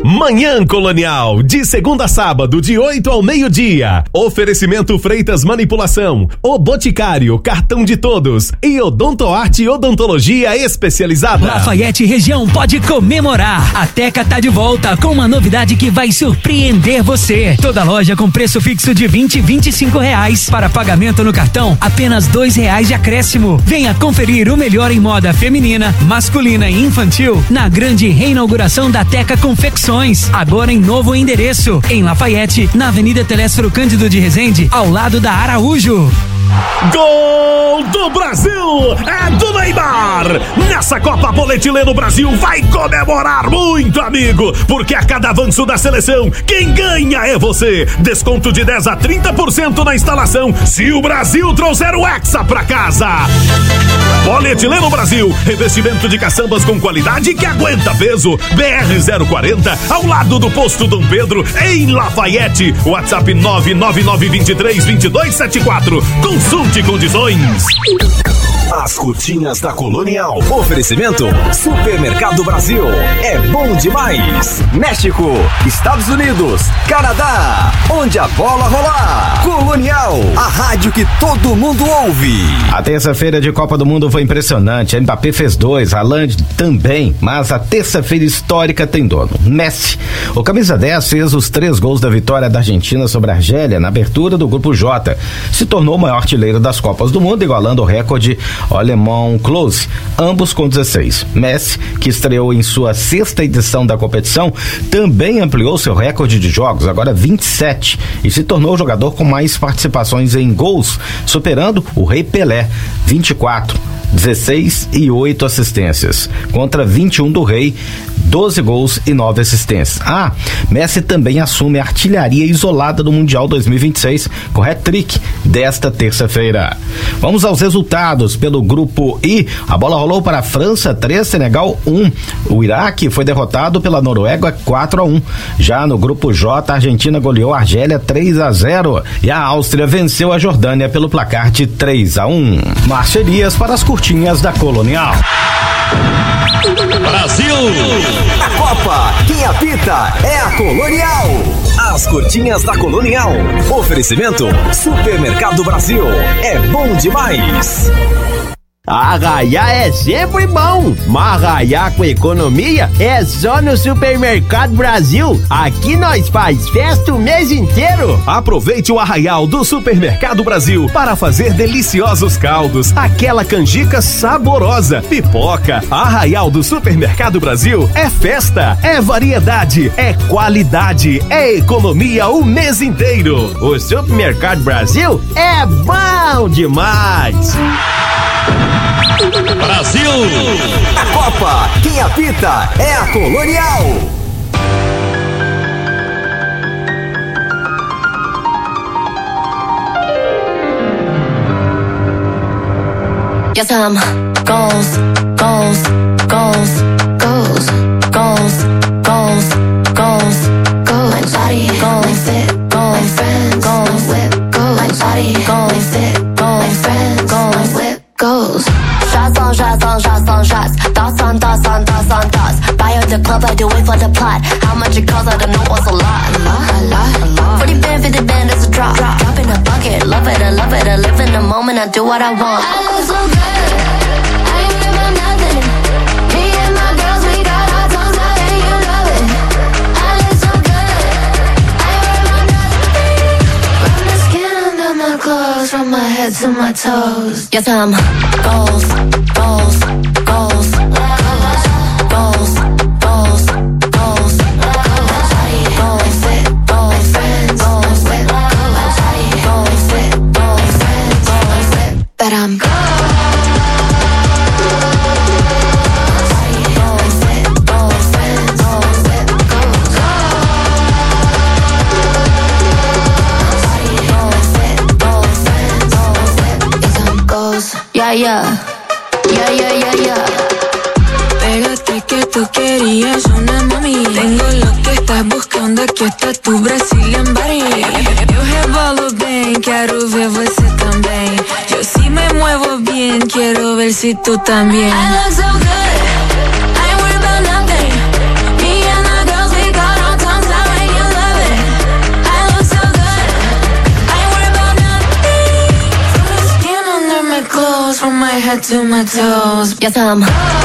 Manhã Colonial, de segunda a sábado, de oito ao meio-dia. Oferecimento Freitas Manipulação, O Boticário, Cartão de Todos e Odontoarte Odontologia Especializada. Lafayette região pode comemorar. A Teca tá de volta com uma novidade que vai surpreender você. Toda loja com preço fixo de vinte e vinte e cinco reais. Para pagamento no cartão, apenas dois reais de acréscimo. Venha conferir o melhor em moda feminina, masculina e infantil na grande reinauguração da Teca Confecções. Agora em novo endereço, em Lafayette, na Avenida Telésforo Cândido de Resende, ao lado da Araújo. Gol do Brasil é do Neymar. Nessa Copa Polietileno Brasil vai comemorar muito, amigo, porque a cada avanço da seleção, quem ganha é você. Desconto de dez a trinta por cento na instalação se o Brasil trouxer o Hexa pra casa. Polietileno Brasil, revestimento de caçambas com qualidade que aguenta peso. B R zero quarenta, ao lado do posto Dom Pedro, em Lafayette. WhatsApp nove nove nove dois três dois dois sete quatro. Consulte condições. As curtinhas da Colonial. Oferecimento Supermercado Brasil. É bom demais. México, Estados Unidos, Canadá. Onde a bola rolar. Colonial, a rádio que todo mundo ouve. A terça-feira de Copa do Mundo foi impressionante. A Mbappé fez dois, Haaland também. Mas a terça-feira histórica tem dono, Messi. O camisa dez fez os três gols da vitória da Argentina sobre a Argélia na abertura do Grupo J. Se tornou o maior artilheiro das Copas do Mundo, igualando o recorde o alemão Klose, ambos com dezesseis. Messi, que estreou em sua sexta edição da competição, também ampliou seu recorde de jogos, agora vinte e sete, e se tornou o jogador com mais participações em gols, superando o Rei Pelé, vinte e quatro, dezesseis e oito assistências, contra vinte e um do Rei, doze gols e nove assistências. Ah, Messi também assume a artilharia isolada do Mundial dois mil e vinte e seis com hat-trick desta terça-feira. Vamos aos resultados pelo grupo I. A bola rolou para a França três, Senegal um. O Iraque foi derrotado pela Noruega quatro a um. Já no grupo J, a Argentina goleou a Argélia três a zero e a Áustria venceu a Jordânia pelo placar de três a um. Marcherias para as curtinhas da Colonial. Brasil! A Copa, quem apita é a Colonial. As curtinhas da Colonial. Oferecimento Supermercado Brasil. É bom demais. Arraiar é sempre bom, mas arraiar com economia é só no Supermercado Brasil. Aqui nós faz festa o mês inteiro. Aproveite o arraial do Supermercado Brasil para fazer deliciosos caldos, aquela canjica saborosa, pipoca. Arraial do Supermercado Brasil é festa, é variedade, é qualidade, é economia o mês inteiro. O Supermercado Brasil é bom demais. Brasil! A Copa, quem apita é a Colonial. Yes, I'm goals, goals, goals, goals, goals, goals, goals, goals. My body, goals, my fit, goals, my friends, goals, my whip, goals. My body, goals, my fit, goals, my friends, goals, my whip, goals. Shots on shots on shots on shots. Thoughts on thoughts on thoughts on thoughts. Buy out the club, I do it for the plot. How much it costs, I don't know what's a lot. A lot, a lot, a lot. forty band, fifty band, it's a drop. Drop, drop in a bucket. Love it, I love it, I live in the moment, I do what I want. I look so good. I ain't worried about nothing. Me and my girls, we got our tongues out and you love it. I look so good. I ain't worried about nothing. From the skin under my clothes, from my head to my toes. Yes, I'm goals, goals, goals, goals, goals, goals, goals, goals, fit, goals, friends, goals, whip, goals, goals, fit, goals, friends, goals, whip, but I'm goals. Yeah, yeah, yeah, yeah, yeah, yeah. Pégate que tú querías una mami. Tengo lo que estás buscando, aqui está tu Brazilian body. Eu rebolo bem, quero ver você também. Eu se me muevo bien, quero ver se tu também. I look so good, I ain't worried about nothing. Me and the girls, we got clothes from my head to my toes. Yes, I'm.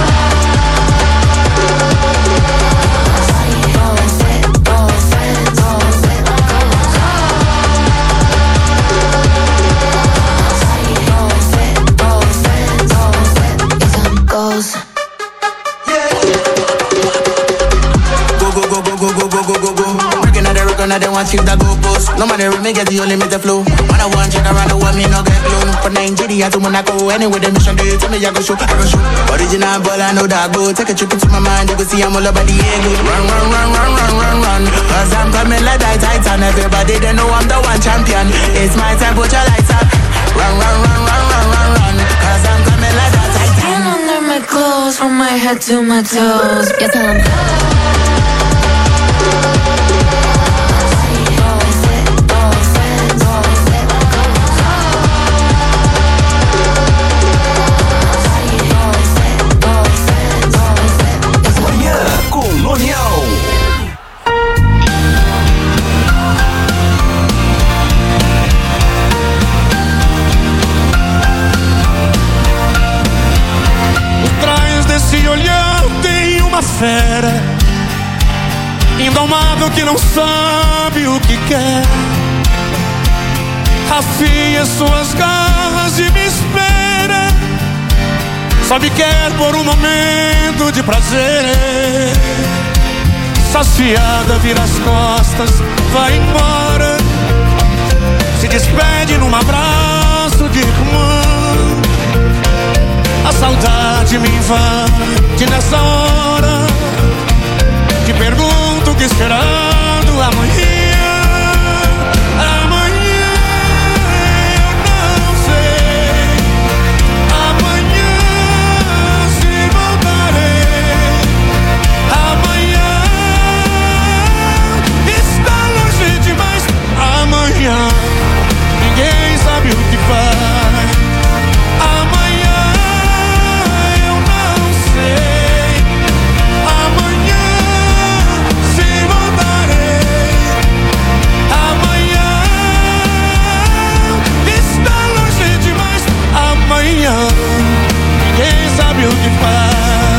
Goes. I don't want you to go post. No matter if me get the only me the flow. Man I want check around the world, me no get blown. For Nigeria to Monaco, anyway the mission day to me I go show, I go show. Original ball I know that go. Take a trip into my mind, you go see I'm all about the ego. Run, run, run, run, run, run, run. Cause I'm coming like that Titan. Everybody they know I'm the one champion. It's my time, put your lights up. Run, run, run, run, run, run, run. Cause I'm coming like that Titan. Skin under my clothes from my head to my toes. Yes, I'm. Fera, indomado que não sabe o que quer, afia suas garras e me espera, só me quer por um momento de prazer. Saciada vira as costas, vai embora, se despede num abraço de irmã. A saudade me invade nessa hora. Te pergunto o que esperando amanhã. Amanhã eu não sei. Amanhã se voltarei. Amanhã está longe demais. Amanhã ninguém sabe o que faz. Amanhã eu não sei. Amanhã se voltarei. Amanhã está longe demais. Amanhã ninguém sabe o que faz.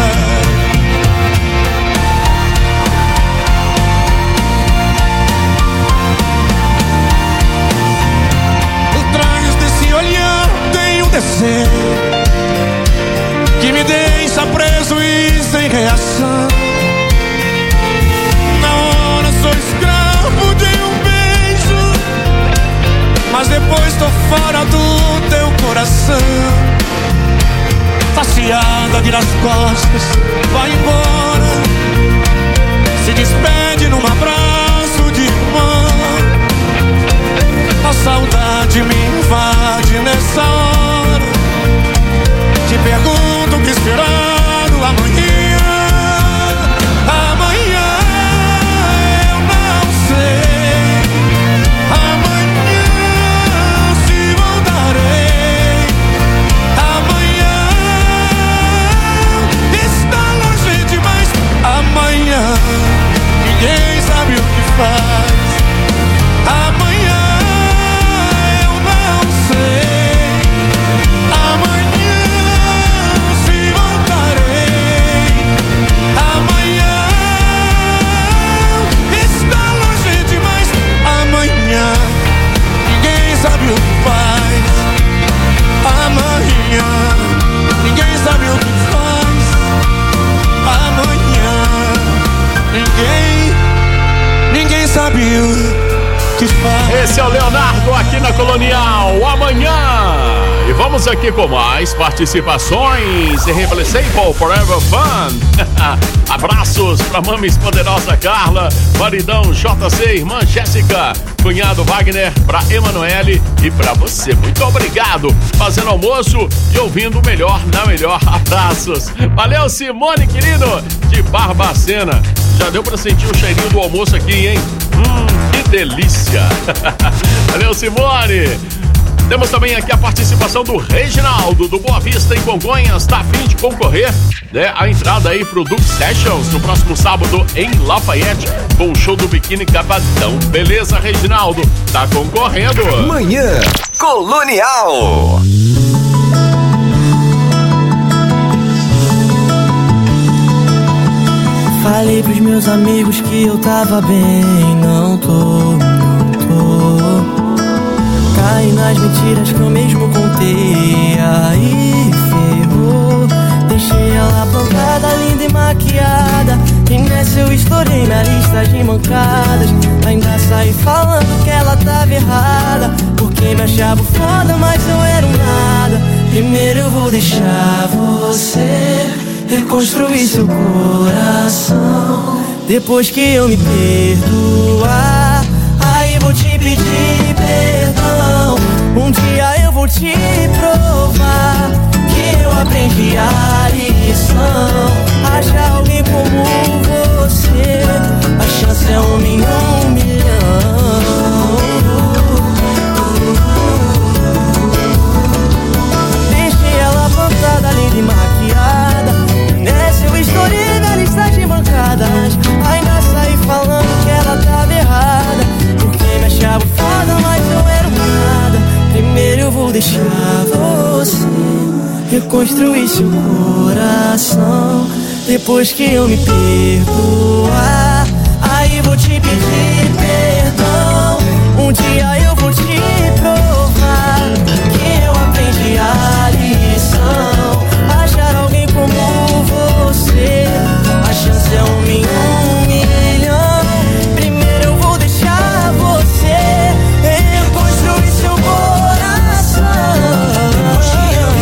Por trás desse olhar tem um desejo que me deixa preso e sem reação. Na hora sou escravo de um beijo, mas depois tô fora do teu coração. Saciada vira as costas, vai embora, se despede num abraço de irmã. A saudade me invade nessa hora. Te pergunto o que esperando amanhã. Amanhã eu não sei. Amanhã se voltarei. Amanhã está longe demais. Amanhã ninguém sabe o que faz. Amanhã eu não sei. Amanhã se voltarei. Amanhã está longe demais. Amanhã ninguém sabe o que faz. Amanhã ninguém sabe o que faz. Amanhã ninguém, ninguém sabe o que faz. Esse é o Leonardo aqui na Colonial. Amanhã. E vamos aqui com mais participações. Irreplaceable Forever Fun. Abraços pra Mames Poderosa Carla, maridão J C, irmã Jéssica, cunhado Wagner, pra Emanuele e pra você. Muito obrigado. Fazendo almoço e ouvindo o melhor na melhor. Abraços. Valeu, Simone, querido, de Barbacena. Já deu pra sentir o cheirinho do almoço aqui, hein? Hum, que delícia. Valeu, Simone. Temos também aqui a participação do Reginaldo, do Boa Vista, em Congonhas. Tá a fim de concorrer, né, a entrada aí pro Duke Sessions no próximo sábado em Lafayette, com o show do Biquíni Cavadão. Beleza, Reginaldo? Tá concorrendo. Manhã Colonial. Falei pros meus amigos que eu tava bem. Não tô, não tô. Caí nas mentiras que eu mesmo contei. Aí ferrou. Deixei ela plantada, linda e maquiada. E nessa eu estourei na lista de mancadas. Ainda saí falando que ela tava errada, porque me achava foda, mas eu era um nada. Primeiro eu vou deixar você reconstruir seu coração. Depois que eu me perdoar, aí vou te pedir perdão. Um dia eu vou te provar que eu aprendi a lição. Achar alguém como você, a chance é uma em um milhão. Deixei ela plantada, linda e maquiada. Nessa eu estourei na lista de bancadas. Ainda saí falando que ela tava errada, porque me achava foda, mas eu era um nada. Primeiro eu vou deixar você reconstruir seu coração. Depois que eu me perdoar, aí vou te pedir perdão. Um dia eu vou te provar que eu aprendi a lição. Achar alguém como você, a chance é uma em um milhão. Primeiro eu vou deixar você reconstruir seu coração. Depois que eu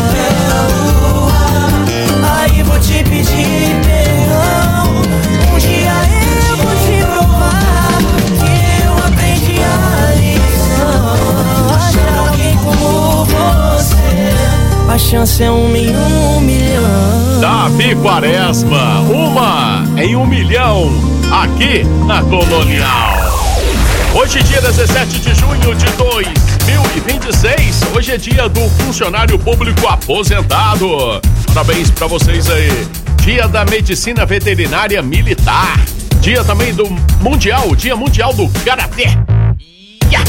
me perdoar, aí vou te pedir perdão. Um dia eu vou te provar que eu aprendi a lição. Achar alguém como você, a chance é uma em um milhão. Davi Quaresma, uma em um milhão, aqui na Colonial. Hoje, dia dezessete de junho de dois mil e vinte e seis, hoje é dia do funcionário público aposentado. Parabéns pra vocês aí. Dia da Medicina Veterinária Militar. Dia também do Mundial, Dia Mundial do Karatê. Yeah.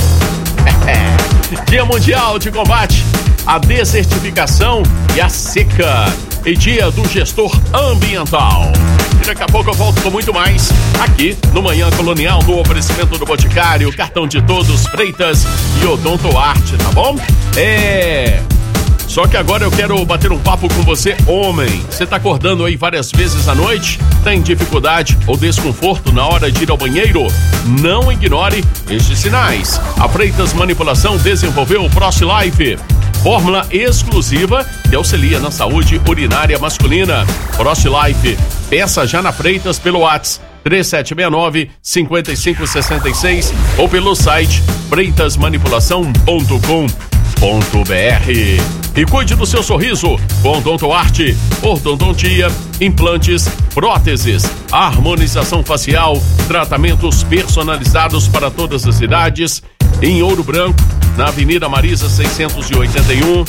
Dia Mundial de Combate à Desertificação e à Seca. E dia do Gestor Ambiental. E daqui a pouco eu volto com muito mais aqui no Manhã Colonial, no oferecimento do Boticário, Cartão de Todos, Freitas e Odontoarte, tá bom? É... Só que agora eu quero bater um papo com você, homem. Você tá acordando aí várias vezes à noite? Tem dificuldade ou desconforto na hora de ir ao banheiro? Não ignore estes sinais. A Freitas Manipulação desenvolveu o ProSilife, fórmula exclusiva que auxilia na saúde urinária masculina. ProSilife, peça já na Freitas pelo WhatsApp três sete seis nove, cinco cinco seis seis ou pelo site freitas manipulação ponto com ponto br. E cuide do seu sorriso com Odontoarte, ortodontia, implantes, próteses, harmonização facial, tratamentos personalizados para todas as idades, em Ouro Branco, na Avenida Marisa seiscentos e oitenta e um,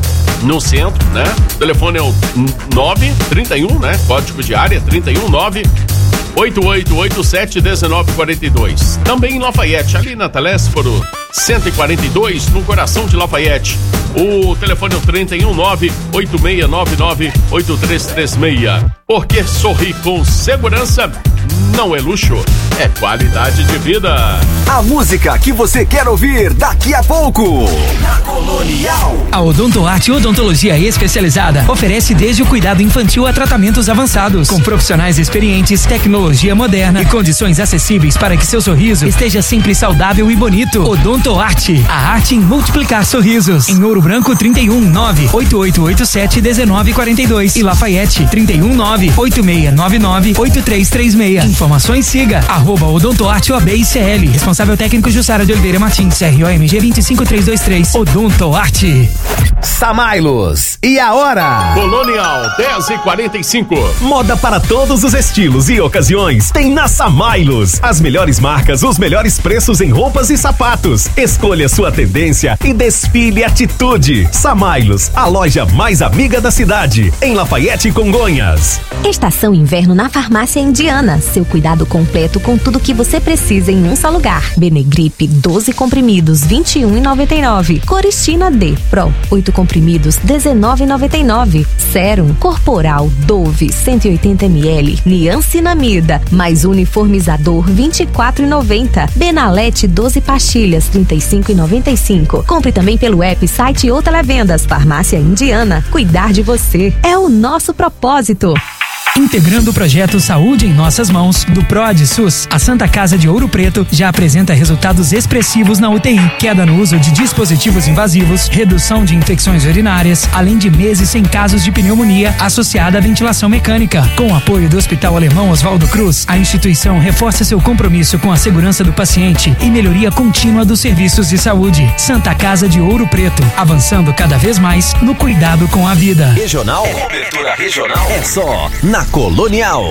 no centro, né? O telefone é o nove trinta e um, né? Código de área trinta e um nove oito oito oito sete um nove quatro dois. Também em Lafayette, ali na Telésforo cento e quarenta e dois, no coração de Lafayette. O telefone é o trinta e um nove oito seis nove nove oito três três seis. Porque sorrir com segurança não é luxo, é qualidade de vida. A música que você quer ouvir daqui a pouco. Na Colonial. A Odontoarte Odontologia Especializada oferece desde o cuidado infantil a tratamentos avançados, com profissionais experientes, tecnologia moderna e condições acessíveis para que seu sorriso esteja sempre saudável e bonito. Odontoarte, a arte em multiplicar sorrisos. Em Ouro Branco, trinta e um nove oito oito oito sete um nove quatro dois e Lafayette, trinta e um nove oito seis nove nove oito três três seis. Informações, siga arroba Odontoarte O A B I C L. Responsável técnico Jussara de Oliveira Martins, C R O M G vinte e cinco três dois três. Odontoarte. Samailos. E a hora? Colonial dez e quarenta e cinco. Moda para todos os estilos e ocasiões tem na Samailos. As melhores marcas, os melhores preços em roupas e sapatos. Escolha sua tendência e desfile atitude. Samailos, a loja mais amiga da cidade, em Lafayette e Congonhas. Estação Inverno na Farmácia Indiana. Seu seu cuidado completo com tudo que você precisa em um só lugar. Benegrip, doze comprimidos, vinte e um reais e noventa e nove centavos. Coristina D Pro, oito comprimidos, dezenove reais e noventa e nove centavos. Sérum Corporal Dove, cento e oitenta mililitros. Niacinamida, mais uniformizador, vinte e quatro reais e noventa centavos. Benalete, doze pastilhas, trinta e cinco reais e noventa e cinco centavos. Compre também pelo app, site ou televendas. Farmácia Indiana, cuidar de você é o nosso propósito. Integrando o projeto Saúde em Nossas Mãos, do PROAD SUS, a Santa Casa de Ouro Preto já apresenta resultados expressivos na U T I, queda no uso de dispositivos invasivos, redução de infecções urinárias, além de meses sem casos de pneumonia associada à ventilação mecânica. Com o apoio do Hospital Alemão Oswaldo Cruz, a instituição reforça seu compromisso com a segurança do paciente e melhoria contínua dos serviços de saúde. Santa Casa de Ouro Preto, avançando cada vez mais no cuidado com a vida. Regional, cobertura regional é só na Colonial.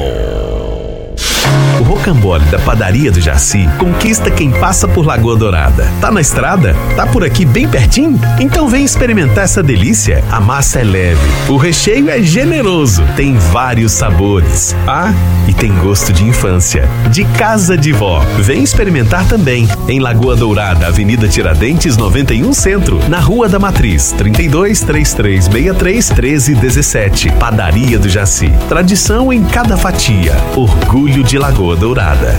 O rocambole da Padaria do Jaci conquista quem passa por Lagoa Dourada. Tá na estrada? Tá por aqui bem pertinho? Então vem experimentar essa delícia. A massa é leve, o recheio é generoso, tem vários sabores. Ah, e tem gosto de infância, de casa de vó. Vem experimentar também. Em Lagoa Dourada, Avenida Tiradentes noventa e um Centro, na Rua da Matriz, trinta e dois, trinta e três sessenta e três, treze dezessete. Padaria do Jaci. Tradição em cada fatia. Orgulho de Lagoa Dourada.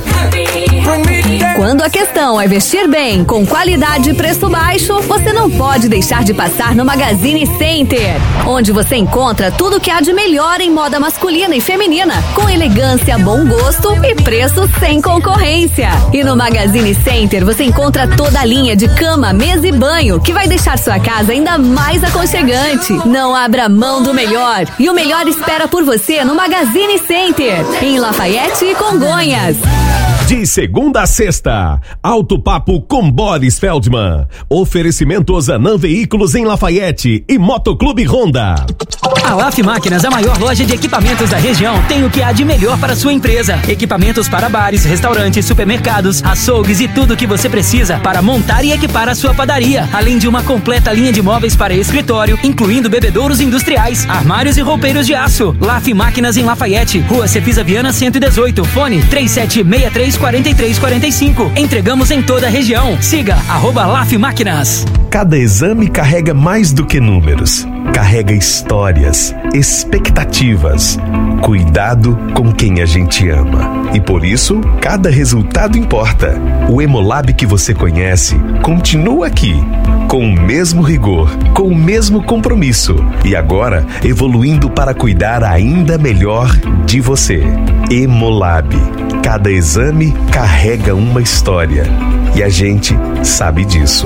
Quando a questão é vestir bem, com qualidade e preço baixo, você não pode deixar de passar no Magazine Center, onde você encontra tudo que há de melhor em moda masculina e feminina, com elegância, bom gosto e preço sem concorrência. E no Magazine Center você encontra toda a linha de cama, mesa e banho, que vai deixar sua casa ainda mais aconchegante. Não abra mão do melhor, e o melhor espera por você no Magazine Center, em Lafayette e Congonhas. De segunda a sexta, Alto Papo com Boris Feldman. Oferecimento Zanam Veículos em Lafayette e Motoclube Honda. A Laf Máquinas, a maior loja de equipamentos da região, tem o que há de melhor para sua empresa. Equipamentos para bares, restaurantes, supermercados, açougues e tudo o que você precisa para montar e equipar a sua padaria. Além de uma completa linha de móveis para escritório, incluindo bebedouros industriais, armários e roupeiros de aço. Laf Máquinas em Lafayette, Rua Cefisa Viana cento e dezoito, fone três sete seis três, quatro três quatro cinco. Entregamos em toda a região. Siga arroba Laf Máquinas. Cada exame carrega mais do que números. Carrega histórias, expectativas, cuidado com quem a gente ama. E por isso, cada resultado importa. O Hemolab que você conhece continua aqui, com o mesmo rigor, com o mesmo compromisso. E agora, evoluindo para cuidar ainda melhor de você. Hemolab. Cada exame carrega uma história. E a gente sabe disso.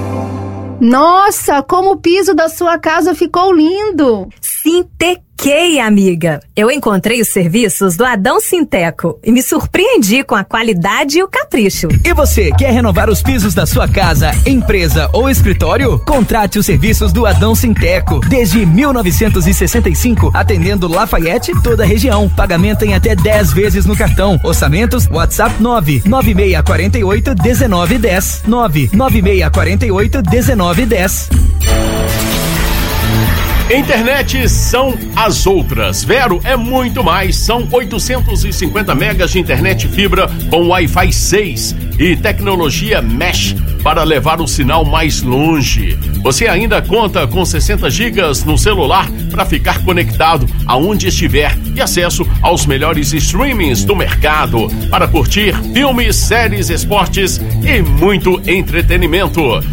Nossa, como o piso da sua casa ficou lindo! Sintequei, amiga. Eu encontrei os serviços do Adão Sinteco e me surpreendi com a qualidade e o capricho. E você, quer renovar os pisos da sua casa, empresa ou escritório? Contrate os serviços do Adão Sinteco. Desde mil novecentos e sessenta e cinco, atendendo Lafayette e toda a região. Pagamento em até dez vezes no cartão. Orçamentos, WhatsApp nove nove seis quatro oito, um nove um zero. nove nove seis quatro oito, um nove um zero. Internet são as outras. Vero é muito mais. São oitocentos e cinquenta megas de internet fibra com Wi-Fi seis e tecnologia Mesh para levar o sinal mais longe. Você ainda conta com sessenta gigas no celular para ficar conectado aonde estiver e acesso aos melhores streamings do mercado para curtir filmes, séries, esportes e muito entretenimento.